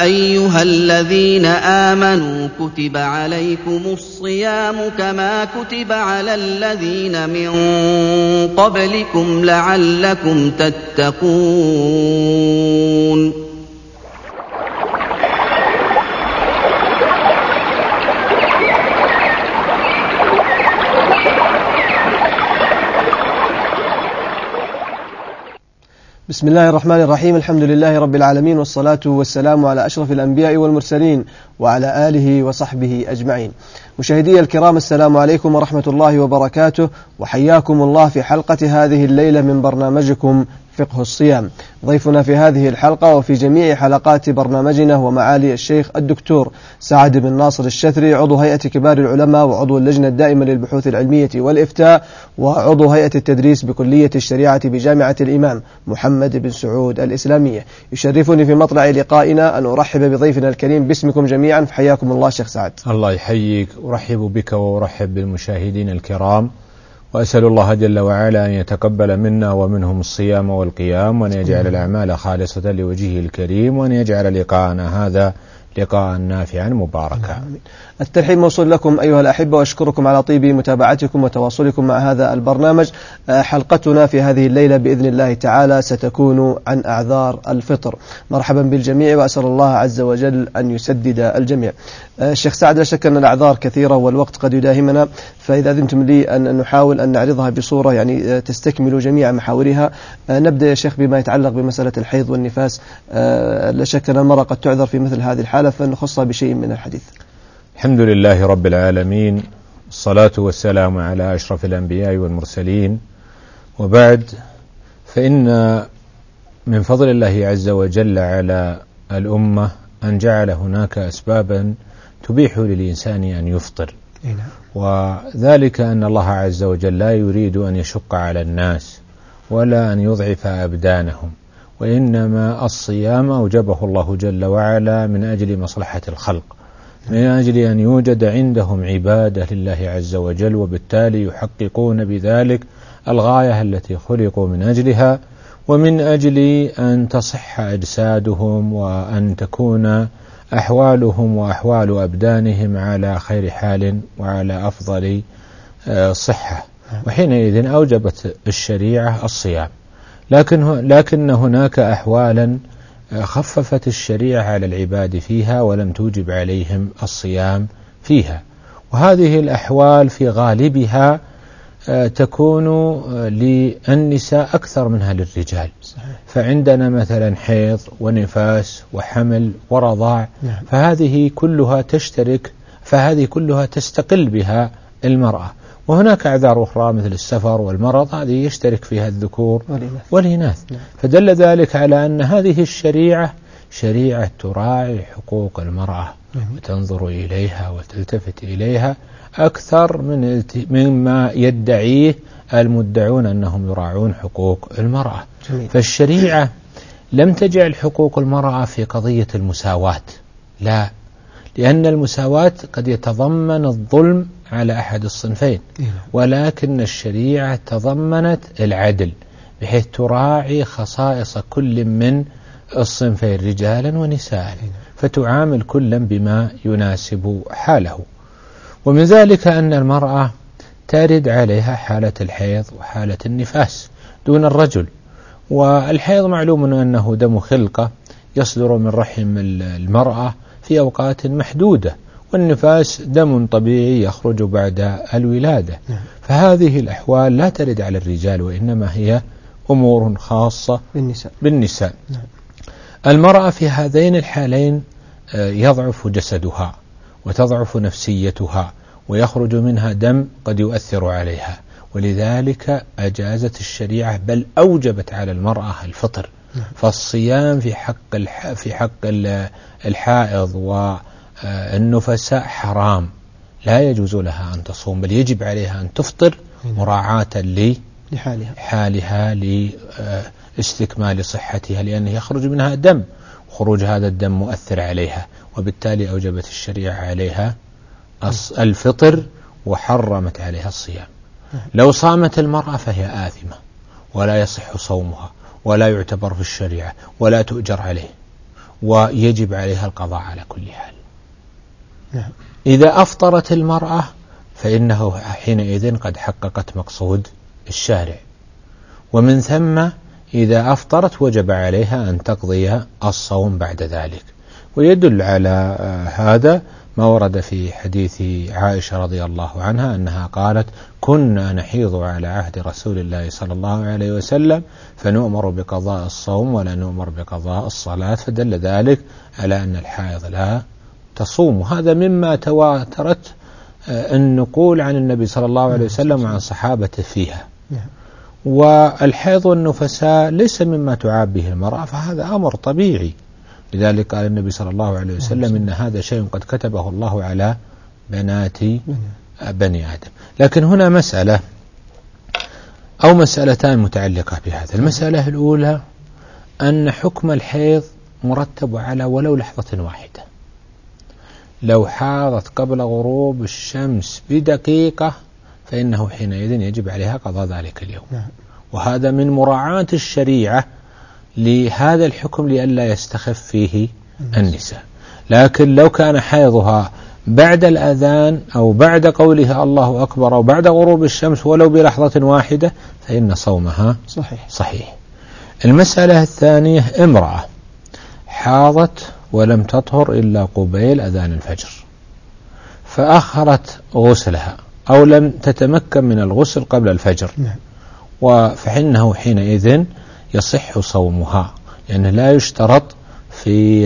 أيها الذين آمنوا كتب عليكم الصيام كما كتب على الذين من قبلكم لعلكم تتقون. بسم الله الرحمن الرحيم. الحمد لله رب العالمين، والصلاة والسلام على أشرف الأنبياء والمرسلين وعلى آله وصحبه أجمعين. مشاهدي الكرام، السلام عليكم ورحمة الله وبركاته، وحياكم الله في حلقة هذه الليلة من برنامجكم فقه الصيام. ضيفنا في هذه الحلقة وفي جميع حلقات برنامجنا هو معالي الشيخ الدكتور سعد بن ناصر الشثري، عضو هيئة كبار العلماء وعضو اللجنة الدائمة للبحوث العلمية والإفتاء وعضو هيئة التدريس بكلية الشريعة بجامعة الإمام محمد بن سعود الإسلامية. يشرفني في مطلع لقائنا أن أرحب بضيفنا الكريم باسمكم جميعا، فحياكم الله شيخ سعد. الله يحييك، أرحب بك وأرحب بالمشاهدين الكرام، وأسأل الله جل وعلا أن يتقبل منا ومنهم الصيام والقيام، وأن يجعل الأعمال خالصة لوجهه الكريم، وأن يجعل لقاءنا هذا لقاء نافعا مباركا. الترحيب موصول لكم أيها الأحبة، وأشكركم على طيب متابعتكم وتواصلكم مع هذا البرنامج. حلقتنا في هذه الليلة بإذن الله تعالى ستكون عن أعذار الفطر. مرحبا بالجميع، وأسأل الله عز وجل أن يسدد الجميع. الشيخ سعد، لا شك أن الأعذار كثيرة والوقت قد يداهمنا، فإذا أذنتم لي أن نحاول أن نعرضها بصورة يعني تستكمل جميع محاورها. نبدأ يا شيخ بما يتعلق بمسألة الحيض والنفاس. لا شك أن المرأة قد تعذر في مثل هذه الحالة، فنخصها بشيء من الحديث. الحمد لله رب العالمين، الصلاة والسلام على أشرف الأنبياء والمرسلين، وبعد، فإن من فضل الله عز وجل على الأمة أن جعل هناك أسبابا تبيح للإنسان أن يفطر، وذلك أن الله عز وجل لا يريد أن يشق على الناس ولا أن يضعف أبدانهم، وإنما الصيام أوجبه الله جل وعلا من أجل مصلحة الخلق، من أجل أن يوجد عندهم عبادة لله عز وجل، وبالتالي يحققون بذلك الغاية التي خلقوا من أجلها، ومن أجل أن تصح أجسادهم وأن تكون أحوالهم وأحوال أبدانهم على خير حال وعلى أفضل صحة. وحينئذ أوجبت الشريعة الصيام، لكن هناك أحوالا خففت الشريعة على العباد فيها ولم توجب عليهم الصيام فيها، وهذه الأحوال في غالبها تكون للنساء أكثر منها للرجال. فعندنا مثلا حيض ونفاس وحمل ورضاع، فهذه كلها تستقل بها المرأة. وهناك أعذار أخرى مثل السفر والمرض، هذه يشترك فيها الذكور والإناث. فدل ذلك على أن هذه الشريعة شريعة تراعي حقوق المرأة وتنظر إليها وتلتفت إليها أكثر مما يدعيه المدعون أنهم يراعون حقوق المرأة. فالشريعة لم تجعل حقوق المرأة في قضية المساواة، لا، لأن المساواة قد يتضمن الظلم على أحد الصنفين، ولكن الشريعة تضمنت العدل بحيث تراعي خصائص كل من الصنفين رجالا ونساء، فتعامل كلا بما يناسب حاله. ومن ذلك أن المرأة ترد عليها حالة الحيض وحالة النفاس دون الرجل. والحيض معلوم أنه دم خلقة يصدر من رحم المرأة في أوقات محدودة، والنفاس دم طبيعي يخرج بعد الولادة. فهذه الأحوال لا ترد على الرجال، وإنما هي أمور خاصة بالنساء. المرأة في هذين الحالين يضعف جسدها وتضعف نفسيتها ويخرج منها دم قد يؤثر عليها، ولذلك أجازت الشريعة بل أوجبت على المرأة الفطر. فالصيام في حق الحائض والنفساء حرام، لا يجوز لها أن تصوم، بل يجب عليها أن تفطر مراعاة لحالها لاستكمال صحتها، لأنه يخرج منها دم، وخروج هذا الدم مؤثر عليها، وبالتالي أوجبت الشريعة عليها الفطر وحرمت عليها الصيام. لو صامت المرأة فهي آثمة ولا يصح صومها ولا يعتبر في الشريعة ولا تؤجر عليه. ويجب عليها القضاء على كل حال. نعم. إذا أفطرت المرأة فإنه حينئذ قد حققت مقصود الشارع، ومن ثم إذا أفطرت وجب عليها أن تقضي الصوم بعد ذلك. ويدل على هذا ما ورد في حديث عائشة رضي الله عنها أنها قالت: كنا نحيض على عهد رسول الله صلى الله عليه وسلم فنؤمر بقضاء الصوم ولا نؤمر بقضاء الصلاة، فدل ذلك على أن الحائض لا تصوم. هذا مما تواترت النقول عن النبي صلى الله عليه وسلم وعن صحابته فيها. والحيض والنفساء ليس مما تعاب به المرأة، فهذا أمر طبيعي. لذلك قال النبي صلى الله عليه وسلم: إن هذا شيء قد كتبه الله على بنات بني آدم. لكن هنا مسألة أو مسألتان متعلقة بهذا. المسألة الأولى أن حكم الحيض مرتب على ولو لحظة واحدة. لو حاضت قبل غروب الشمس بدقيقة فإنه حينئذ يجب عليها قضاء ذلك اليوم. وهذا من مراعاة الشريعة لهذا الحكم لئلا يستخف فيه النساء. لكن لو كان حيضها بعد الأذان أو بعد قولها الله أكبر أو بعد غروب الشمس ولو بلحظة واحدة فإن صومها صحيح. المسألة الثانية: امرأة حاضت ولم تطهر إلا قبيل أذان الفجر، فأخرت غسلها أو لم تتمكن من الغسل قبل الفجر، فإنه حينئذ يصح صومها، لأنه لا يشترط في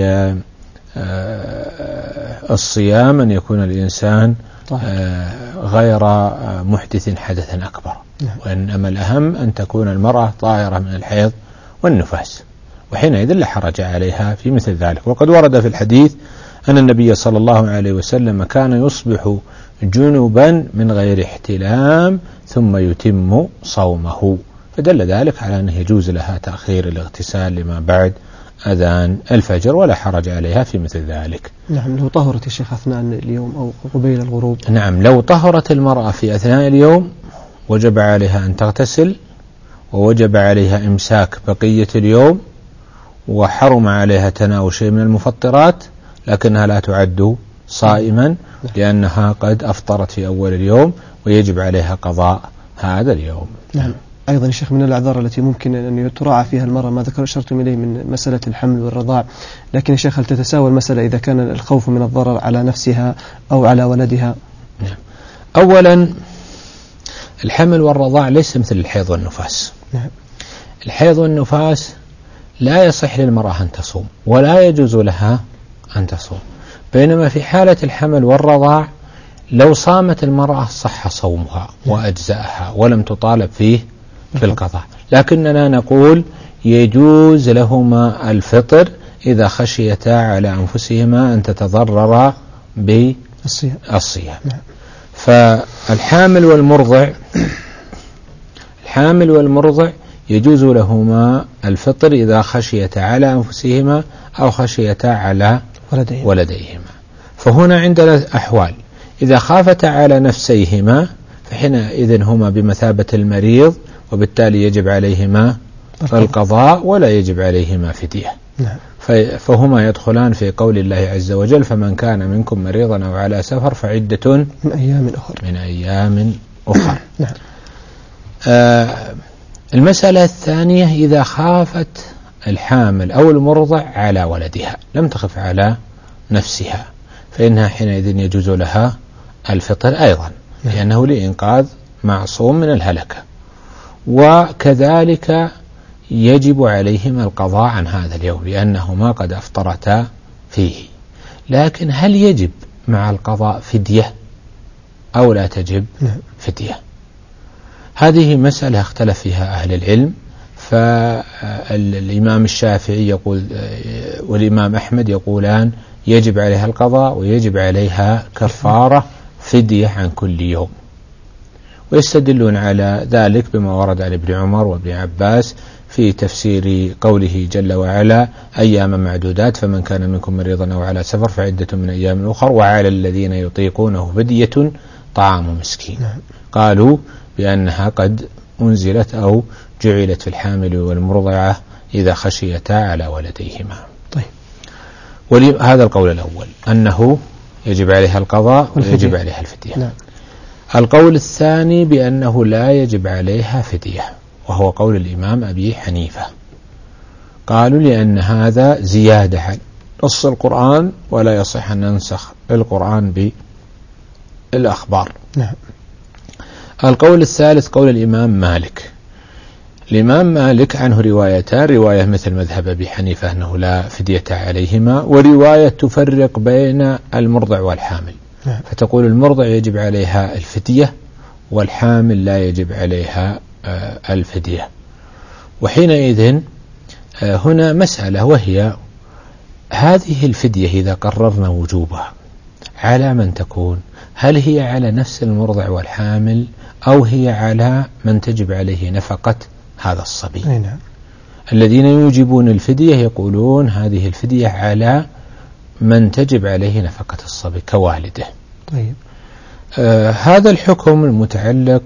الصيام أن يكون الإنسان غير محدث حدثا أكبر، وإنما الأهم أن تكون المرأة طاهرة من الحيض والنفاس، وحينئذ لا حرج عليها في مثل ذلك. وقد ورد في الحديث أن النبي صلى الله عليه وسلم كان يصبح جنبا من غير احتلام ثم يتم صومه، فدل ذلك على أنه يجوز لها تأخير الاغتسال لما بعد أذان الفجر ولا حرج عليها في مثل ذلك. نعم. لو طهرت يا شيخ أثناء اليوم أو قبيل الغروب. نعم، لو طهرت المرأة في أثناء اليوم وجب عليها أن تغتسل، ووجب عليها إمساك بقية اليوم، وحرم عليها تناول شيء من المفطرات، لكنها لا تعد صائما لأنها قد أفطرت في أول اليوم ويجب عليها قضاء هذا اليوم. نعم. أيضا يا شيخ من الأعذار التي ممكن أن يتراعى فيها المرأة ما أشرتم إليه من مسألة الحمل والرضاع، لكن يا شيخ هل تتساوى المسألة إذا كان الخوف من الضرر على نفسها أو على ولدها؟ نعم. أولا الحمل والرضاع ليس مثل الحيض والنفاس. نعم. الحيض والنفاس لا يصح للمرأة أن تصوم ولا يجوز لها أن تصوم، بينما في حالة الحمل والرضاع لو صامت المرأة صح صومها وأجزأها ولم تطالب فيه بالقضاء، لكننا نقول يجوز لهما الفطر إذا خشيتا على أنفسهما أن تتضررا بالصيام. فالحامل والمرضع يجوز لهما الفطر إذا خشيتا على أنفسهما أو خشيتا على ولديهما. فهنا عندنا أحوال: إذا خافتا على نفسيهما فحينئذ هما بمثابة المريض، وبالتالي يجب عليهما القضاء ولا يجب عليهما فدية. فهما يدخلان في قول الله عز وجل: فمن كان منكم مريضا أو على سفر فعدة من أيام أخرى. المسألة الثانية: إذا خافت الحامل أو المرضع على ولدها لم تخف على نفسها فإنها حينئذ يجوز لها الفطر أيضا، لأنه لإنقاذ معصوم من الهلكة، وكذلك يجب عليهما القضاء عن هذا اليوم لأنهما قد أفطرتا فيه. لكن هل يجب مع القضاء فدية أو لا تجب فدية؟ هذه مسألة اختلف فيها أهل العلم، فالإمام الشافعي يقول والإمام أحمد يقولان يجب عليها القضاء ويجب عليها كفارة فدية عن كل يوم، ويستدلون على ذلك بما ورد عن ابن عمر وابن عباس في تفسير قوله جل وعلا: أيام معدودات، فمن كان منكم مريضا أو على سفر فعدة من أيام أخر، وعلى الذين يطيقونه فدية طعام مسكين. قالوا بأنها قد أنزلت أو جعلت في الحامل والمرضعة إذا خشيتا على ولديهما. طيب. هذا القول الأول أنه يجب عليها القضاء ويجب عليها الفدية. نعم. القول الثاني بأنه لا يجب عليها فدية، وهو قول الإمام أبي حنيفة. قالوا لأن هذا زيادة عن نص القرآن، ولا يصح أن ننسخ القرآن بالأخبار. نعم. القول الثالث قول الإمام مالك. الإمام مالك عنه روايتان، رواية مثل مذهب أبي حنيفة أنه لا فدية عليهما، ورواية تفرق بين المرضع والحامل. نعم. فتقول المرضع يجب عليها الفدية والحامل لا يجب عليها الفدية. وحينئذ هنا مسألة، وهي هذه الفدية إذا قررنا وجوبها على من تكون؟ هل هي على نفس المرضع والحامل، أو هي على من تجب عليه نفقة هذا الصبي؟ نعم. الذين يوجبون الفدية يقولون هذه الفدية على من تجب عليه نفقة الصبي كوالده. طيب. هذا الحكم المتعلق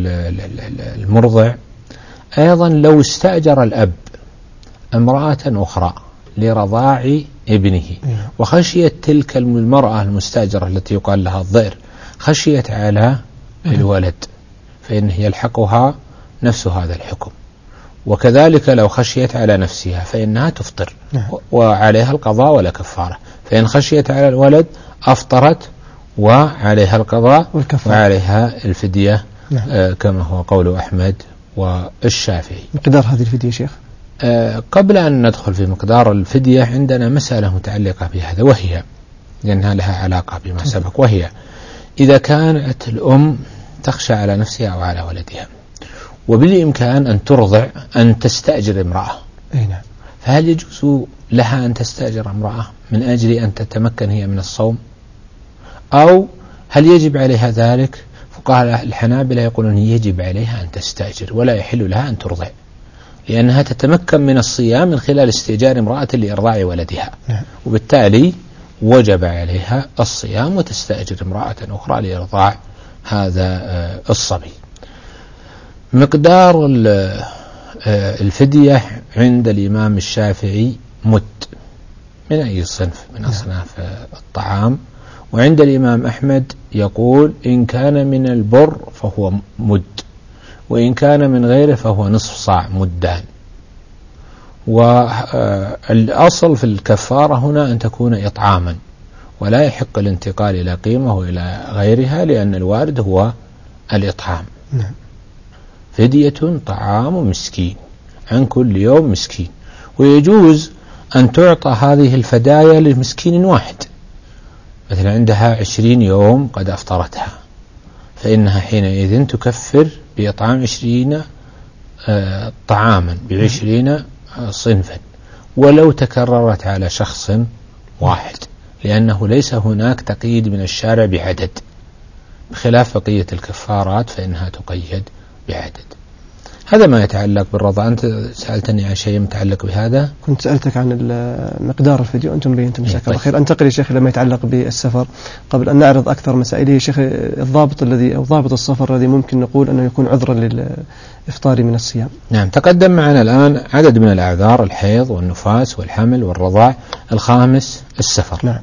بالمرضع أيضا لو استأجر الأب امرأة أخرى لرضاع ابنه، وخشيت تلك المرأة المستأجرة التي يقال لها الضئر خشيت على الولد، فإنه يلحقها نفس هذا الحكم. وكذلك لو خشيت على نفسها فإنها تفطر وعليها القضاء ولا كفارة، فإن خشيت على الولد أفطرت وعليها القضاء وعليها الفدية. كما هو قول أحمد والشافعي. مقدار هذه الفدية شيخ؟ قبل أن ندخل في مقدار الفدية عندنا مسألة متعلقة بهذا، وهي لأنها لها علاقة بما سبق، وهي إذا كانت الأم تخشى على نفسها أو على ولدها، وبالإمكان أن ترضع أن تستأجر امرأة، فهل يجوز لها أن تستأجر امرأة من أجل أن تتمكن هي من الصوم، أو هل يجب عليها ذلك؟ فقهاء الحنابلة يقولون يجب عليها أن تستأجر ولا يحل لها أن ترضع، لأنها تتمكن من الصيام من خلال استئجار امرأة لإرضاع ولدها، وبالتالي وجب عليها الصيام وتستأجر امرأة أخرى لإرضاع هذا الصبي. مقدار الفدية عند الإمام الشافعي مد من أي صنف من أصناف الطعام، وعند الإمام أحمد يقول إن كان من البر فهو مد، وإن كان من غيره فهو نصف صاع، مدان. والأصل في الكفارة هنا أن تكون إطعاما، ولا يحق الانتقال إلى قيمة وإلى غيرها، لأن الوارد هو الإطعام. فدية طعام مسكين عن كل يوم مسكين، ويجوز أن تعطى هذه الفدايا لمسكين واحد، مثلا عندها 20 يوم قد أفطرتها، فإنها حينئذ تكفر بإطعام 20 طعاما ب20 صنفا، ولو تكررت على شخص واحد، لأنه ليس هناك تقييد من الشارع بعدد، بخلاف بقية الكفارات فإنها تقيد بعدد. هذا ما يتعلق بالرضا. أنت سألتني عن شيء متعلق بهذا. كنت سألتك عن مقدار الفدية وأنتم بينتم. مساك الله خير. أنتقل يا شيخ لما يتعلق بالسفر قبل أن نعرض أكثر مسائله. يا شيخ الضابط الذي أو ضابط السفر الذي ممكن نقول أنه يكون عذرا للإفطار من الصيام. نعم، تقدم معنا الآن عدد من الأعذار: الحيض والنفاس والحمل والرضاع. الخامس السفر. نعم.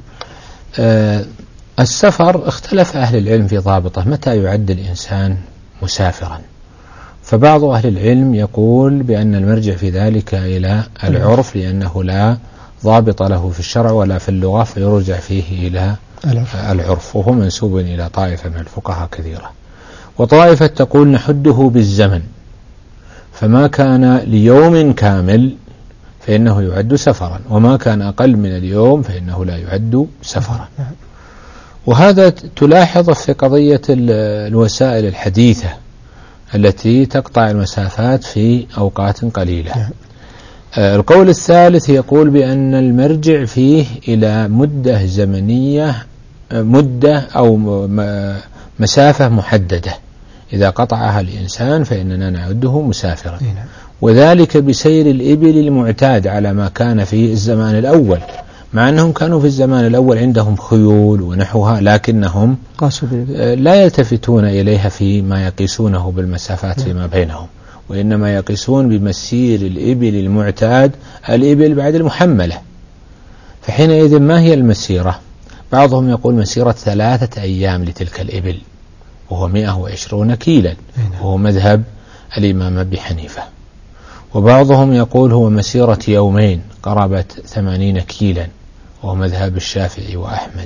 السفر اختلف أهل العلم في ضابطه، متى يعد الإنسان مسافرا؟ فبعض أهل العلم يقول بأن المرجع في ذلك إلى العرف، لأنه لا ضابط له في الشرع ولا في اللغة، فيرجع فيه إلى العرف، وهو منسوب إلى طائفة من الفقهاء كثيرة. وطائفة تقول نحده بالزمن، فما كان ليوم كامل فإنه يعد سفرا، وما كان أقل من اليوم فإنه لا يعد سفرا. وهذا تلاحظ في قضية الوسائل الحديثة التي تقطع المسافات في أوقات قليلة. القول الثالث يقول بأن المرجع فيه إلى مدة زمنية، مدة أو مسافة محددة، إذا قطعها الإنسان فإننا نعده مسافرا، وذلك بسير الإبل المعتاد على ما كان في الزمان الأول، مع أنهم كانوا في الزمان الأول عندهم خيول ونحوها، لكنهم لا يلتفتون إليها فيما يقيسونه بالمسافات فيما بينهم، وإنما يقيسون بمسير الإبل المعتاد، الإبل بعد المحملة، فحينئذ ما هي المسيرة؟ بعضهم يقول مسيرة 3 أيام لتلك الإبل، وهو 120 كيلا، وهو مذهب الإمام أبي حنيفة. وبعضهم يقول هو مسيرة يومين قرابة 80 كيلا، وهو مذهب الشافعي وأحمد.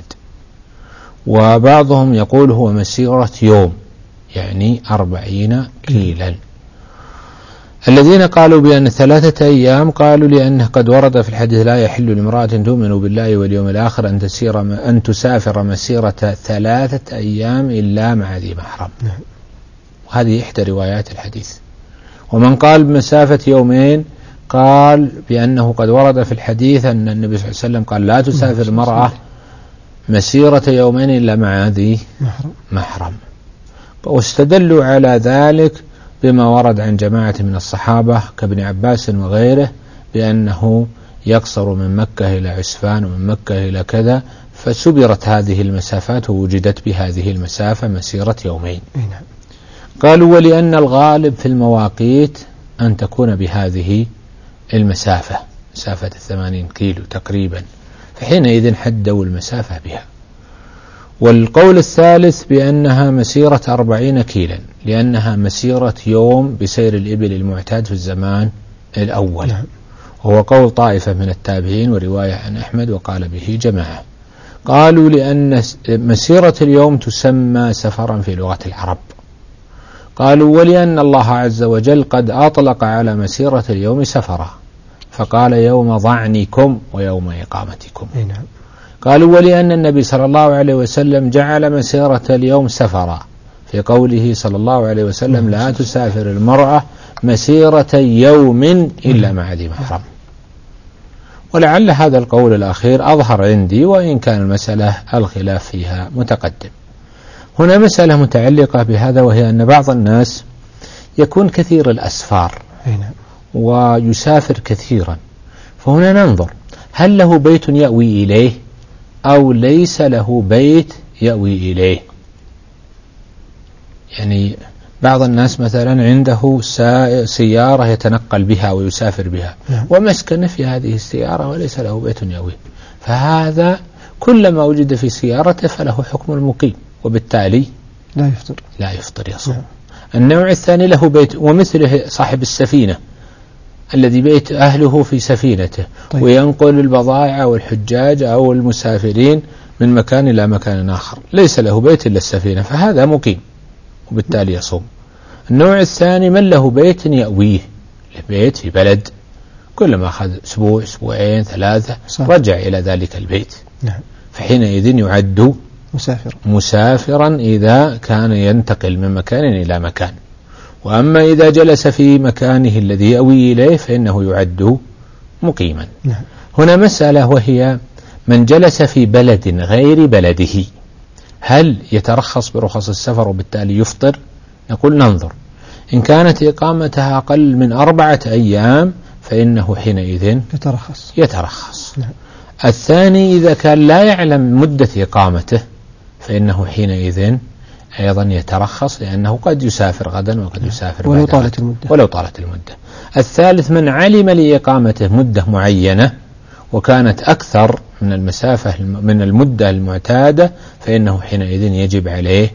وبعضهم يقول هو مسيرة يوم، يعني 40 كيلا. الذين قالوا بأن 3 أيام قالوا لأنه قد ورد في الحديث لا يحل لامرأة تؤمن بالله واليوم الآخر أن تسافر مسيرة 3 أيام إلا مع ذي محرم. وهذه إحدى روايات الحديث. ومن قال بمسافة يومين قال بأنه قد ورد في الحديث أن النبي صلى الله عليه وسلم قال لا تسافر المرأة مسيرة يومين إلا مع ذي محرم. واستدلوا على ذلك بما ورد عن جماعة من الصحابة كابن عباس وغيره بأنه يقصر من مكة إلى عسفان ومن مكة إلى كذا، فسبرت هذه المسافات ووجدت بهذه المسافة مسيرة يومين. قالوا ولأن الغالب في المواقيت أن تكون بهذه المسافة، مسافة 80 كيلو تقريبا، فحينئذ حدوا المسافة بها. والقول الثالث بأنها مسيرة 40 كيلا، لأنها مسيرة يوم بسير الإبل المعتاد في الزمان الأول. وهو قول طائفة من التابعين ورواية عن أحمد وقال به جماعة. قالوا لأن مسيرة اليوم تسمى سفرا في لغة العرب. قالوا ولأن الله عز وجل قد أطلق على مسيرة اليوم سفرا، فقال يوم ظعنكم ويوم إقامتكم. قالوا ولأن النبي صلى الله عليه وسلم جعل مسيرة اليوم سفرا في قوله صلى الله عليه وسلم لا تسافر المرأة مسيرة يوم إلا مع ذي محرم. ولعل هذا القول الأخير أظهر عندي، وإن كان المسألة الخلاف فيها متقدم. هنا مسألة متعلقة بهذا، وهي أن بعض الناس يكون كثير الأسفار ويسافر كثيرا، فهنا ننظر هل له بيت يأوي إليه أو ليس له بيت يأوي إليه. يعني بعض الناس مثلا عنده سيارة يتنقل بها ويسافر بها ومسكن في هذه السيارة وليس له بيت يأوي، فهذا كلما وجد في سيارته فله حكم المقيم، وبالتالي لا يفطر يصوم. النوع الثاني له بيت، ومثله صاحب السفينة الذي بيت أهله في سفينته وينقل البضائع والحجاج أو المسافرين من مكان إلى مكان آخر، ليس له بيت إلا السفينة، فهذا مقيم وبالتالي يصوم. النوع الثاني من له بيت يأويه، بيت في بلد، كلما أخذ أسبوع أسبوعين 3 رجع إلى ذلك البيت، فحينئذ يعد مسافرا إذا كان ينتقل من مكان إلى مكان. وأما إذا جلس في مكانه الذي يأوي إليه فإنه يعد مقيما. هنا مسألة، وهي من جلس في بلد غير بلده هل يترخص برخص السفر وبالتالي يفطر؟ نقول ننظر، إن كانت إقامتها أقل من 4 أيام فإنه حينئذ يترخص. الثاني إذا كان لا يعلم مدة إقامته فإنه حينئذ أيضا يترخص، لأنه قد يسافر غدا وقد يسافر ولو طالت المدة. الثالث من علم لإقامته مدة معينة وكانت أكثر من المسافة من المدة المعتادة فإنه حينئذ يجب عليه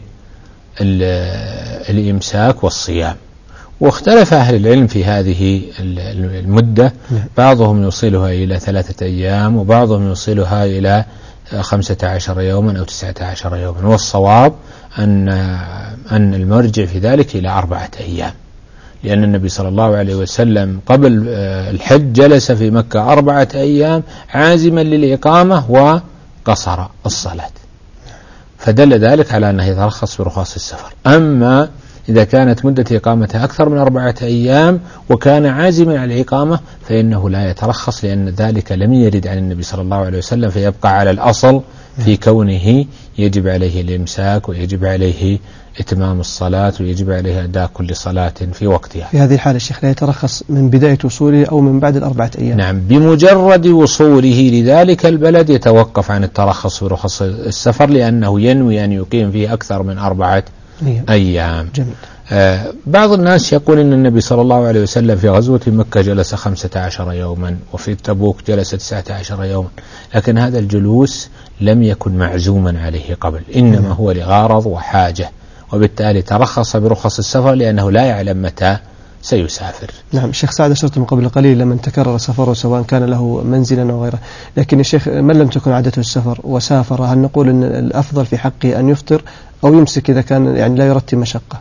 الإمساك والصيام. واختلف أهل العلم في هذه المدة، بعضهم يوصلها إلى 3 أيام وبعضهم يوصلها إلى 15 يوما أو 19 يوما، والصواب أن المرجع في ذلك إلى 4 أيام، لأن النبي صلى الله عليه وسلم قبل الحج جلس في مكة 4 أيام عازما للإقامة وقصر الصلاة، فدل ذلك على أنه يترخص برخص السفر. أما إذا كانت مدة إقامتها أكثر من 4 أيام وكان عازما على الإقامة فإنه لا يترخص، لأن ذلك لم يرد عن النبي صلى الله عليه وسلم، فيبقى على الأصل في كونه يجب عليه الإمساك ويجب عليه إتمام الصلاة ويجب عليه أداء كل صلاة في وقتها. في هذه الحالة الشيخ لا يترخص من بداية وصوله أو من بعد 4 أيام؟ نعم، بمجرد وصوله لذلك البلد يتوقف عن الترخص برخص السفر، لأنه ينوي أن يقيم فيه أكثر من 4 أيام. جميل. بعض الناس يقول إن النبي صلى الله عليه وسلم في غزوة مكة جلس 15 يوما، وفي تبوك جلس 19 يوما، لكن هذا الجلوس لم يكن معزوما عليه قبل، إنما هو لغرض وحاجة، وبالتالي ترخص برخص السفر لأنه لا يعلم متى سيسافر. نعم. الشيخ سعد أشرتم قبل قليل لمن تكرر سفره سواء كان له منزلا أو غيره، لكن الشيخ من لم تكن عادته السفر وسافر، هل نقول أن الأفضل في حقه أن يفطر أو يمسك إذا كان يعني لا يرتب مشقة؟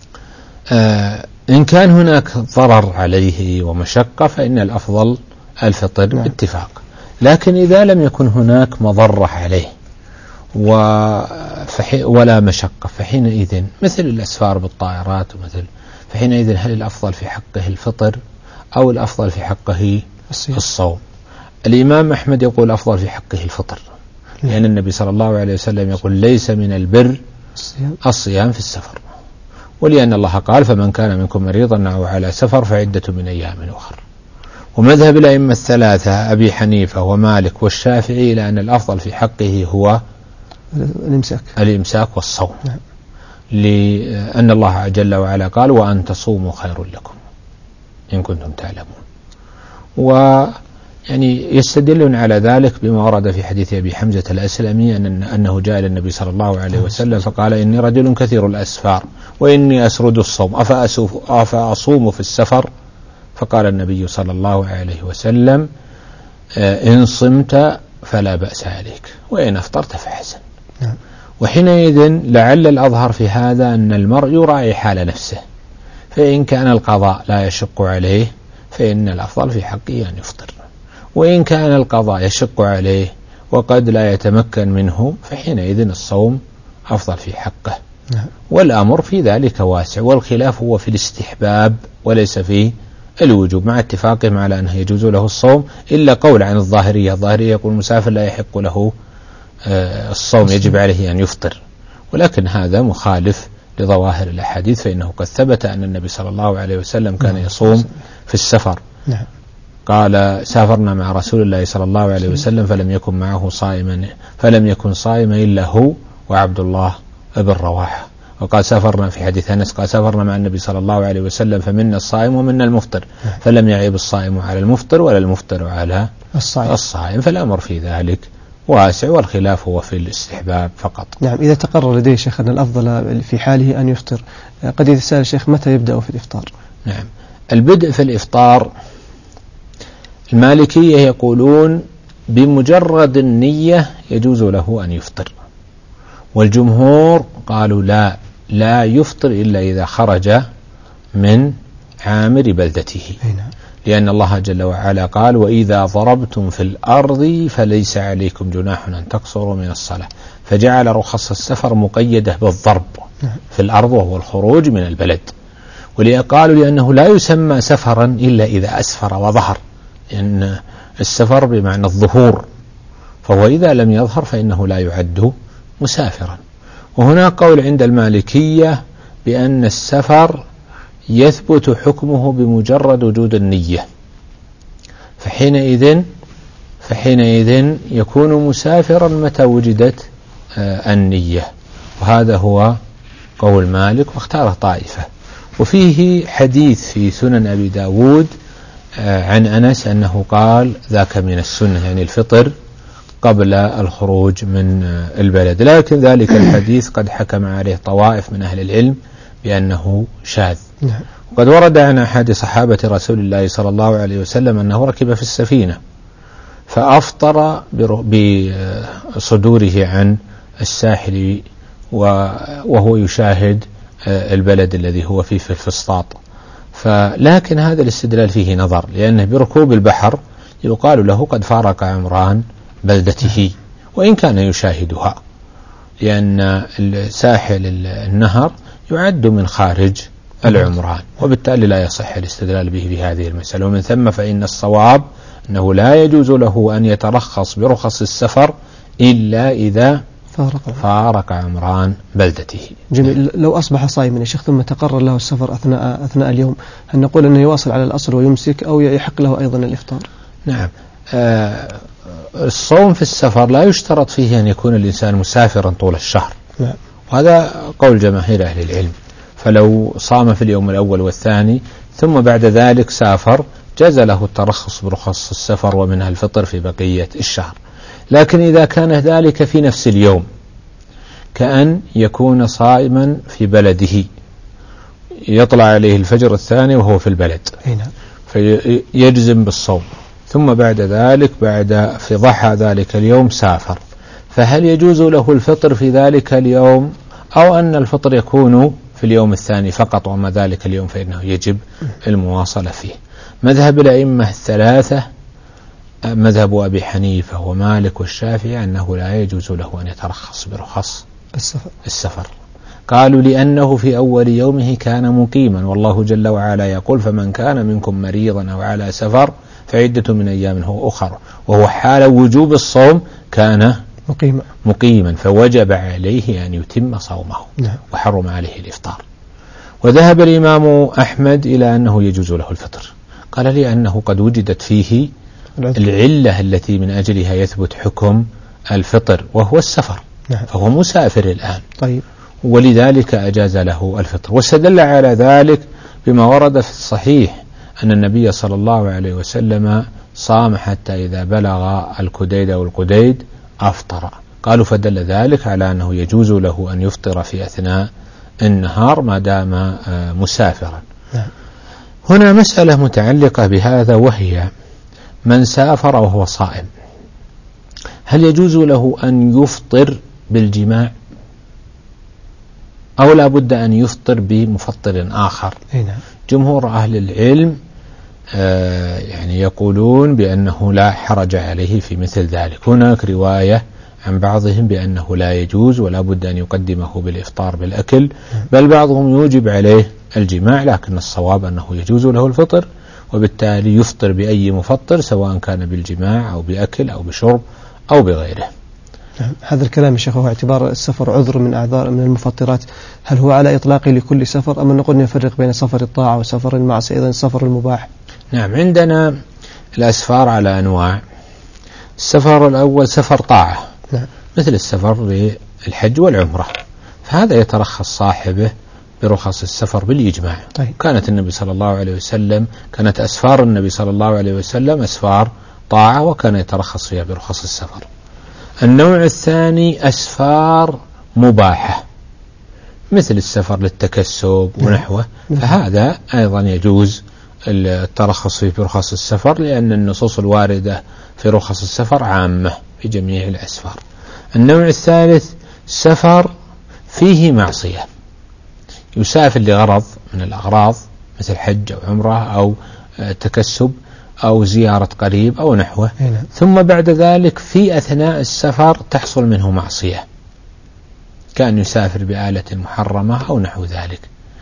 إن كان هناك ضرر عليه ومشقة فإن الأفضل الفطر. نعم. باتفاق. لكن إذا لم يكن هناك مضرة عليه ولا مشقة فحينئذ مثل الأسفار بالطائرات ومثل، فحينئذ هل الأفضل في حقه الفطر أو الأفضل في حقه الصوم؟ الإمام أحمد يقول الأفضل في حقه الفطر، لأن النبي صلى الله عليه وسلم يقول ليس من البر الصيام في السفر، ولأن الله قال فمن كان منكم مريضا أو على سفر فعدة من أيام أخر. ومذهب الأئمة الثلاثة أبي حنيفة ومالك والشافعي إلى أن الأفضل في حقه هو الإمساك والصوم. نعم. لأن الله جل وعلا قال وأن تصوموا خير لكم إن كنتم تعلمون. ويعني يستدلون على ذلك بما ورد في حديث أبي حمزة الأسلمي أنه جاء إلى النبي صلى الله عليه وسلم فقال إني رجل كثير الأسفار وإني أسرد الصوم أفأصوم في السفر؟ فقال النبي صلى الله عليه وسلم إن صمت فلا بأس عليك وإن أفطرت فحسن. وحينئذ لعل الأظهر في هذا أن المرء يراعي حال نفسه، فإن كان القضاء لا يشق عليه فإن الأفضل في حقه أن يفطر، وإن كان القضاء يشق عليه وقد لا يتمكن منه فحينئذ الصوم أفضل في حقه. والأمر في ذلك واسع، والخلاف هو في الاستحباب وليس في الوجوب، مع اتفاقهم على أنه يجوز له الصوم إلا قول عن الظاهرية يقول المسافر لا يحق له الصوم يجب عليه أن يفطر، ولكن هذا مخالف لظواهر الأحاديث، فإنه قد ثبت أن النبي صلى الله عليه وسلم كان يصوم في السفر. قال سافرنا مع رسول الله صلى الله عليه وسلم فلم يكن صائما إلا هو وعبد الله بن رواحة. وقال سافرنا في حديث أنس قال سافرنا مع النبي صلى الله عليه وسلم فمنا الصائم ومنا المفطر فلم يعيب الصائم على المفطر ولا المفطر على الصائم. فالأمر في ذلك واسع، والخلاف هو في الاستحباب فقط. نعم. إذا تقرر لديه شيخ أن الأفضل في حاله أن يفطر، قد يتساءل الشيخ متى يبدأ في الإفطار؟ نعم. البدء في الإفطار المالكية يقولون بمجرد النية يجوز له أن يفطر، والجمهور قالوا لا يفطر إلا إذا خرج من عامر بلدته، لأن الله جل وعلا قال وإذا ضربتم في الأرض فليس عليكم جناح أن تقصروا من الصلاة، فجعل رخص السفر مقيدة بالضرب في الأرض وهو الخروج من البلد. قالوا لأنه لا يسمى سفرا إلا إذا أسفر وظهر، لأن السفر بمعنى الظهور، فهو إذا لم يظهر فإنه لا يعد مسافرا. وهنا قول عند المالكية بأن السفر يثبت حكمه بمجرد وجود النية، فحينئذ يكون مسافرا متى وجدت النية، وهذا هو قول مالك واختاره طائفة. وفيه حديث في سنن أبي داود عن أنس أنه قال ذاك من السنة، يعني الفطر قبل الخروج من البلد، لكن ذلك الحديث قد حكم عليه طوائف من أهل العلم بأنه شاذ. وقد ورد عن أحد صحابة رسول الله صلى الله عليه وسلم أنه ركب في السفينة فأفطر بصدوره عن الساحل وهو يشاهد البلد الذي هو فيه في الفسطاط. لكن هذا الاستدلال فيه نظر، لأنه بركوب البحر يقال له قد فارق عمران بلدته وإن كان يشاهدها، لأن ساحل النهر يعد من خارج العمران، وبالتالي لا يصح الاستدلال به بهذه المسألة. ومن ثم فإن الصواب أنه لا يجوز له أن يترخص برخص السفر إلا إذا فارق عمران بلدته. جميل. لو أصبح صائما يا شيخ ثم تقرر له السفر أثناء اليوم، هل نقول أنه يواصل على الأصل ويمسك أو يحق له أيضا الإفطار؟ نعم. الصوم في السفر لا يشترط فيه أن يكون الإنسان مسافرا طول الشهر، وهذا قول جماهير أهل العلم، فلو صام في اليوم الأول والثاني ثم بعد ذلك سافر جاز له الترخص برخص السفر ومنها الفطر في بقية الشهر. لكن إذا كان ذلك في نفس اليوم كأن يكون صائما في بلده يطلع عليه الفجر الثاني وهو في البلد فيجزم بالصوم، ثم بعد ذلك في ضحى ذلك اليوم سافر، فهل يجوز له الفطر في ذلك اليوم أو أن الفطر يكون في اليوم الثاني فقط وما ذلك اليوم فإنه يجب المواصلة فيه؟ مذهب الأئمة الثلاثة مذهب أبي حنيفة ومالك والشافعي أنه لا يجوز له أن يترخص برخص السفر. قالوا لأنه في أول يومه كان مقيما، والله جل وعلا يقول فمن كان منكم مريضا أو على سفر فعدة من أيام أخر، وهو حال وجوب الصوم كان مقيما فوجب عليه أن يتم صومه وحرم عليه الإفطار. وذهب الإمام أحمد إلى أنه يجوز له الفطر، قال لأنه قد وجدت فيه العلة التي من أجلها يثبت حكم الفطر وهو السفر، فهو مسافر الآن ولذلك أجاز له الفطر. واستدل على ذلك بما ورد في الصحيح أن النبي صلى الله عليه وسلم صام حتى إذا بلغ الكديد أو القديد أفطر، قالوا فدل ذلك على أنه يجوز له أن يفطر في أثناء النهار ما دام مسافرا. هنا مسألة متعلقة بهذا، وهي من سافر وهو صائم هل يجوز له أن يفطر بالجماع أو لا بد أن يفطر بمفطر آخر؟ جمهور أهل العلم يعني يقولون بأنه لا حرج عليه في مثل ذلك. هناك رواية عن بعضهم بأنه لا يجوز ولا بد أن يقدمه بالإفطار بالأكل، بل بعضهم يوجب عليه الجماع، لكن الصواب أنه يجوز له الفطر وبالتالي يفطر بأي مفطر سواء كان بالجماع أو بأكل أو بشرب أو بغيره. هذا الكلام يا شيخ هو اعتبار السفر عذر من أعذار من المفطرات، هل هو على إطلاقه لكل سفر أم نقول نفرق بين سفر الطاعة وسفر المعصية إذن سفر المباح؟ نعم، عندنا الأسفار على أنواع. السفر الأول سفر طاعة مثل السفر للحج والعمرة، فهذا يترخص صاحبه برخص السفر بالإجماع. كانت النبي صلى الله عليه وسلم كانت أسفار النبي صلى الله عليه وسلم أسفار طاعة وكان يترخص فيها برخص السفر. النوع الثاني أسفار مباحة مثل السفر للتكسب ونحوه، فهذا أيضا يجوز الترخص فيه برخص السفر لأن النصوص الواردة في رخص السفر عامة في جميع الأسفار. النوع الثالث سفر فيه معصية، يسافر لغرض من الأغراض مثل حج أو عمرة أو تكسب أو زيارة قريب أو نحوه، ثم بعد ذلك في أثناء السفر تحصل منه معصية كان يسافر بآلة محرمة أو نحو ذلك،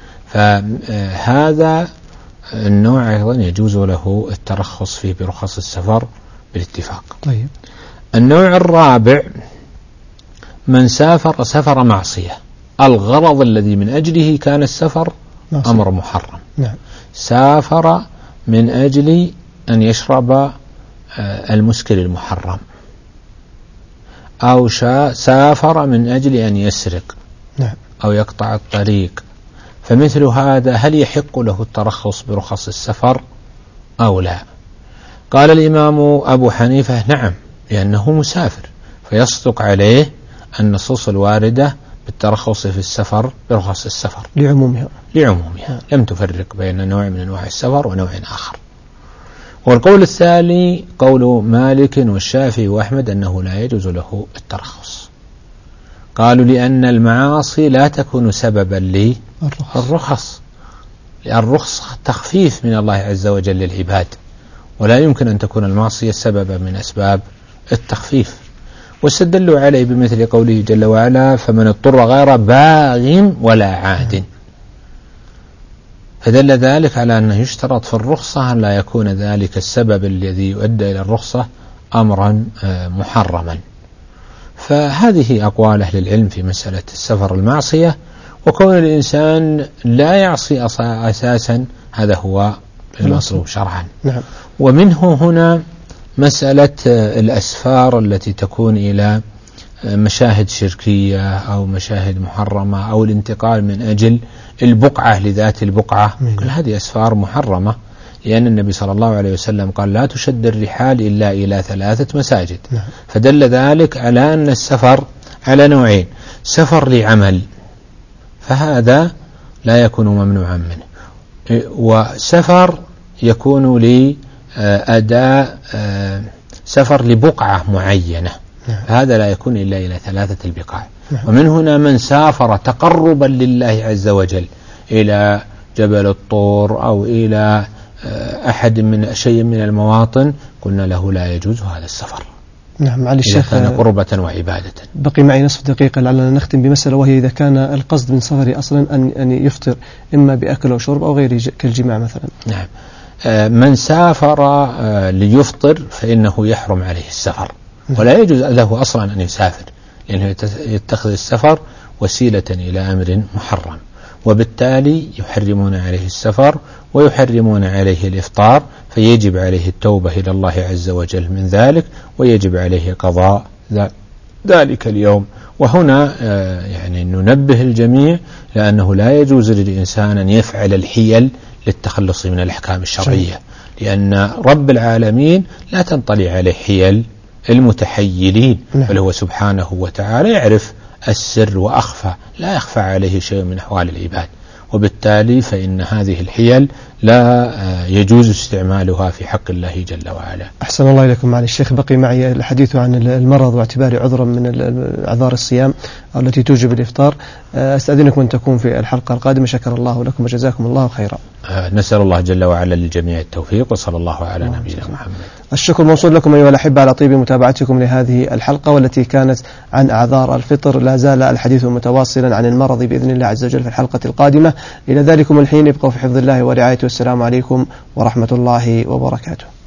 فهذا النوع أيضا يجوز له الترخص فيه برخص السفر بالاتفاق. النوع الرابع من سافر سفر معصية، الغرض الذي من أجله كان السفر أمر محرم، سافر من أجل أن يشرب المسكر المحرم أو سافر من أجل أن يسرق أو يقطع الطريق، فمثل هذا هل يحق له الترخص برخص السفر أو لا؟ قال الإمام أبو حنيفة نعم، لأنه مسافر فيصدق عليه النصوص الواردة بالترخص في السفر برخص السفر لعمومها لم تفرق بين نوع من أنواع السفر ونوع آخر. والقول الثاني قول مالك والشافعي وأحمد أنه لا يجوز له الترخص، قالوا لأن المعاصي لا تكون سببا للرخص، لأن الرخصة تخفيف من الله عز وجل للعباد، ولا يمكن أن تكون المعصية سببا من أسباب التخفيف. واستدلوا عليه بمثل قوله جل وعلا فمن اضطر غير باغ ولا عاد، فدل ذلك على أنه يشترط في الرخصة أن لا يكون ذلك السبب الذي يؤدي إلى الرخصة أمرا محرما. فهذه أقوال أهل العلم في مسألة السفر المعصية، وكون الإنسان لا يعصي أساسا هذا هو المطلوب شرعا. ومنه هنا مسألة الأسفار التي تكون إلى مشاهد شركية أو مشاهد محرمة أو الانتقال من أجل البقعة لذات البقعة، كل هذه أسفار محرمة، لأن النبي صلى الله عليه وسلم قال لا تشد الرحال إلا إلى 3 مساجد. فدل ذلك على أن السفر على نوعين: سفر لعمل فهذا لا يكون ممنوعا منه، وسفر يكون لأداء سفر لبقعة معينة، هذا لا يكون إلا إلى 3 البقاع. ومن هنا من سافر تقربا لله عز وجل إلى جبل الطور أو إلى أحد من شيء من المواطن قلنا له لا يجوز هذا السفر. نعم معالي الشيخ، إذا كان قربة وعبادة. بقي معي نصف دقيقة لعلنا نختم بمسألة، وهي إذا كان القصد من سفري أصلا أن يفطر إما بأكل أو شرب أو غيره كالجماع مثلا. نعم، من سافر ليفطر فإنه يحرم عليه السفر، ولا يجوز له أصلا أن يسافر، لأنه يتخذ السفر وسيلة إلى أمر محرم، وبالتالي يحرمون عليه السفر ويحرمون عليه الإفطار، فيجب عليه التوبة إلى الله عز وجل من ذلك، ويجب عليه قضاء ذلك اليوم. وهنا يعني ننبه الجميع لأنه لا يجوز للإنسان أن يفعل الحيل للتخلص من الأحكام الشرعية، لأن رب العالمين لا تنطلي عليه حيل المتحيلين، بل هو سبحانه وتعالى يعرف السر وأخفى، لا يخفى عليه شيء من أحوال العباد، وبالتالي فإن هذه الحيل لا يجوز استعمالها في حق الله جل وعلا. أحسن الله إليكم معالي الشيخ. بقي معي الحديث عن المرض واعتباره عذرا من أعذار الصيام التي توجب الإفطار. أستأذنكم أن تكون في الحلقة القادمة. شكر الله لكم وجزاكم الله خيرا. نسأل الله جل وعلا للجميع التوفيق، وصلى الله على نبينا محمد. الشكر موصول لكم أيها الأحبة على طيب متابعتكم لهذه الحلقة، والتي كانت عن أعذار الفطر. لا زال الحديث متواصلا عن المرض بإذن الله عز وجل في الحلقة القادمة. إلى ذلكم الحين ابقوا في حفظ الله ورعايته. والسلام عليكم ورحمة الله وبركاته.